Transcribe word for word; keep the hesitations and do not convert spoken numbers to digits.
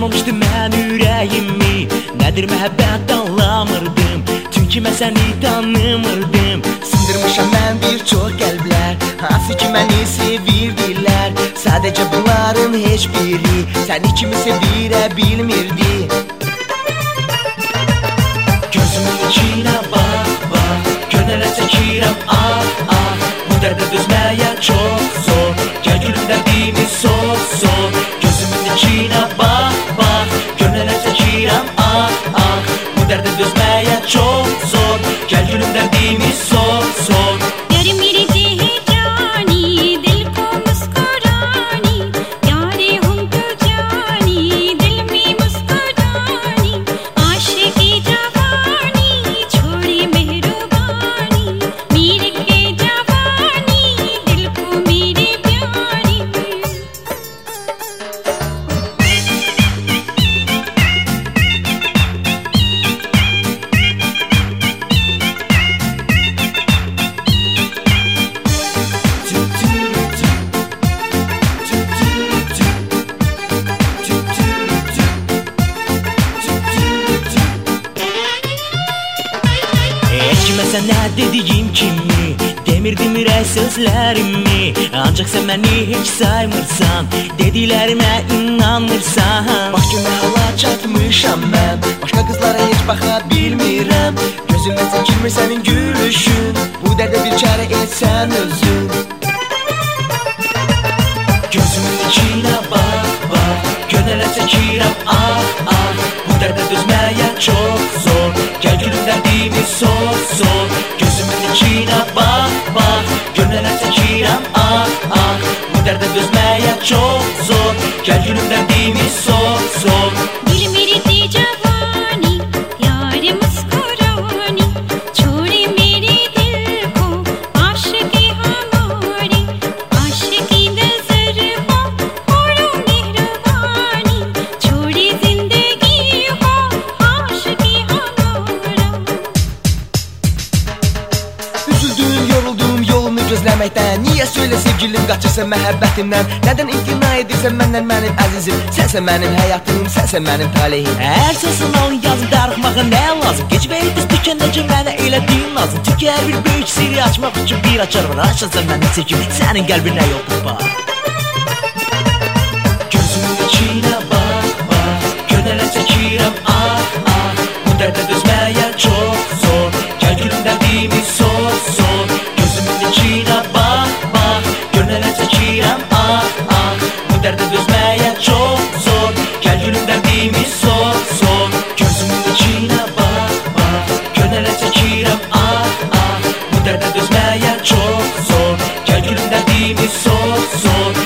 çalmışdı mən ürəyimi. Nədir məhəbbət anlamırdım, çünki mən səni tanımırdım. Sındırmışam mən bir çox qəlblər, hansı ki məni sevirdilər. Sadəcə bunların heç biri səni kimi sevirə bilmirdi. Gözümün içinə bax, bax, könələ çəkirəm ah, ah. Bu dərdə dözməyə çox zor, gəl gülüm dərdimi sor, sor. Gözümün içinə bax, bax, könələ çəkirəm ah, ah. Bu dərdə dözməyə çox zor, gəl gülüm dərdimi sor, sor. Kimə nə dediyim kimi demirdim ürək sözlərimi. Ancaq sən məni heç saymırsan, dediklərimə inanmırsan. Bax ki nə hala çatmışam mən, başqa qızlara heç baxa bilmirəm. Gözümdən çəkilmir sənin gülüşün, bu dərdə bir çarə etsən özün. Gözümün içinə bax, bax, könələ çəkirəm ah, ah. Bu dərdə dözməyə çox zor, gəl gülüm dərdimi sor, sor. Gözümün içinə bax, bax, könələ çəkirəm ah, ah. Bu dərdə dözməyə çox zor, gəl gülüm dərdimi sor, sor. दिल मेरी दी जवानी यार मुस्कुरानी, छोड़े मेरे दिल को आशिकी हमारी. आशिकी नजर हो छोड़ो मेहरबानी, छोड़ी जिंदगी हो आशिकी हमारा. Üzüldüm, yoruldum yolunu gözləməkdən. Niyə söylə sevgilim qaçırsan məhəbbətimdən? Nədən imtina edirsən məndən mənim əzizim? Sənsən mənim həyatım, sənsən mənim talihim. Əgər səsin alın yazın darıxmağa nə lazım? Gec və yedis tükəndəcə mənə elədiyin lazım. Çünki hər bir böyük sirri açmaq üçün bir açar var. Açasan mənim çəkim, sənin qəlbinə yol tapar. Gözümün içinə bax, bax, könələ çəkirəm ah, ah. Bu dərdə dözməyə çox zor, gəl gülüm dərdimi sor, sor. Gözümün içinə bax, bax, könələ çəkirəm ah, ah. Bu dərdə dözməyə çox zor, gəl gülüm dərdimi sor, sor. Gözümün içinə bax, bax, könələ çəkirəm ah, ah. Bu dərdə dözməyə çox zor, gəl gülüm dərdimi sor, sor.